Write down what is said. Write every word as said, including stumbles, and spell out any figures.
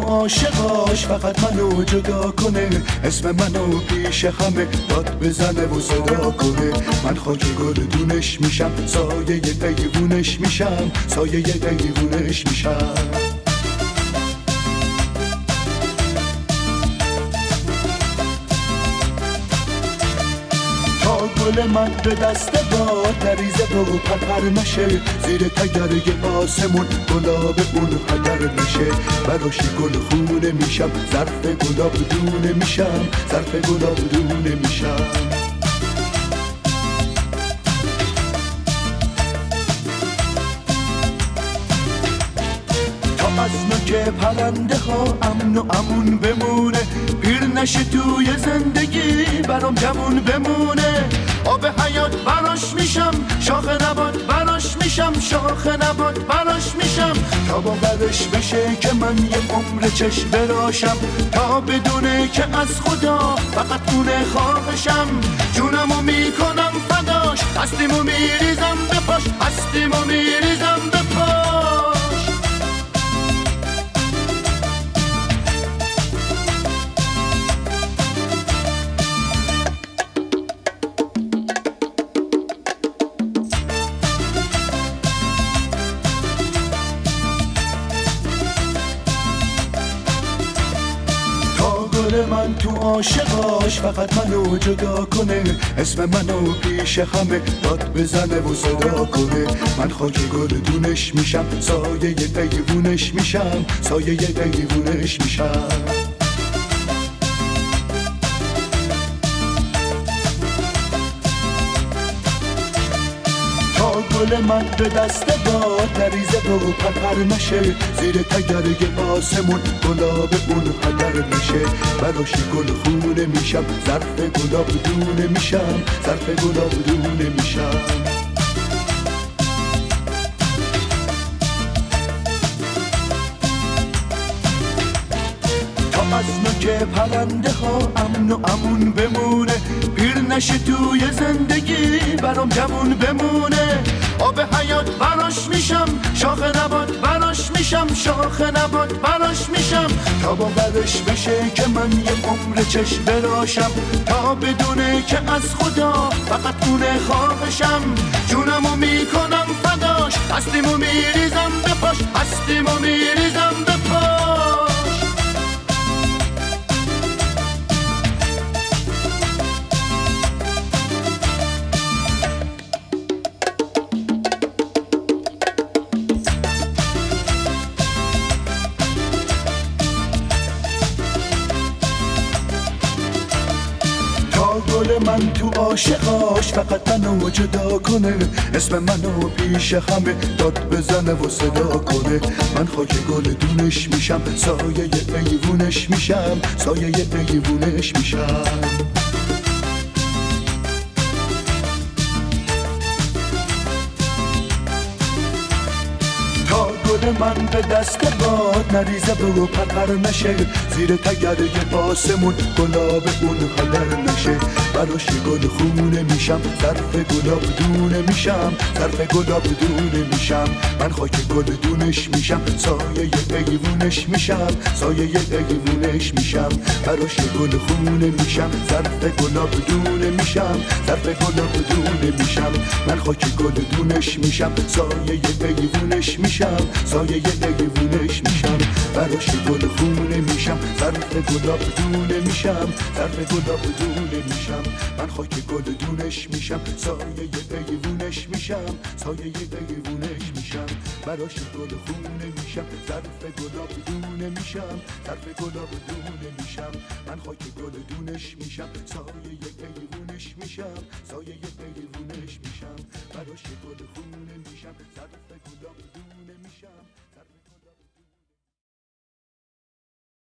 عاشقاش فقط منو جدا کنه، اسم منو پیش همه داد بزنه و صدا کنه. من خاک گلدونش میشم، سایه دیوونش میشم، سایه دیوونش میشم. گل من به دست باد نریزه و پرپر نشه، زیر تگرگ آسمون گلاب اون هدر نشه. براشی گل خونه میشم، ظرف گلاب دونه میشم، ظرف گلاب دونه میشم. تا از نوک پرنده ها امن و امون بمونه، پیر نشه توی زندگی برام جمون بمونه. آب حیات براش میشم، شاخ نبات براش میشم، شاخ نبات براش میشم. تا باورش بشه که من یه عمر چشم براشم، تا بدونه که از خدا فقط اونه خواهشم. جونمو میکنم فداش، هستیمو میریزم به پاش، هستیمو میریزم به پاش. من تو عاشقاش فقط منو جدا کنه، اسم منو پیش همه داد بزنه و صدا کنه. من خاک گلدونش میشم، سایه دیوونش میشم، سایه دیوونش میشم. گل من به دست باد نریزه و پرپر نشه، زیر تگرگ آسمون گلاب اون هدر نشه. براشی گل خونه میشم، ظرف گلاب دونه میشم، ظرف گلاب دونه میشم. از نوک پرنده ها امن و امون بمونه، پیر نشه توی زندگی برام جمون بمونه. آب حیات براش میشم، شاخ نبات براش میشم، شاخ نبات براش میشم. تا باورش بشه که من یه عمر چشم براشم، تا بدونه که از خدا فقط اونه خواهشم. جونمو میکنم فداش، هستیمو میریزم به پاش، هستیمو میریزم به پاش. گل من تو عاشقاش فقط منو جدا کنه، اسم منو پیش همه داد بزنه و صدا کنه. من خاک گلدونش میشم، سایه دیوونش میشم، سایه دیوونش میشم. گل من به دست باد نریزه و پرپر نشه، زیر تگرگ آسمون گلاب اون هدر نشه. براشی گل خونه میشم، ظرف گلاب دونه میشم، ظرف گلاب دونه میشم. من خاک گلدونش میشم، سایه دیوونش میشم، سایه دیوونش میشم. براشی گل خونه میشم، ظرف گلاب دونه میشم، ظرف گلاب دونه میشم. من خاک گلدونش میشم، سایه دیوونش میشم، سایه دیوونش میشم. براش گل خونه میشم، ظرف گلاب دونه میشم، ظرف گلاب دونه میشم. من خاک گل دونش میشم، سایه دیوونش میشم، سایه دیوونش میشم. براش گل خونه میشم، ظرف گلاب دونه میشم، ظرف گلاب دونه میشم. من خاک گل دونش میشم، سایه دیوونش میشم، سایه دیوونش میشم. براش گل خونه میشم، ظرف گلاب دونه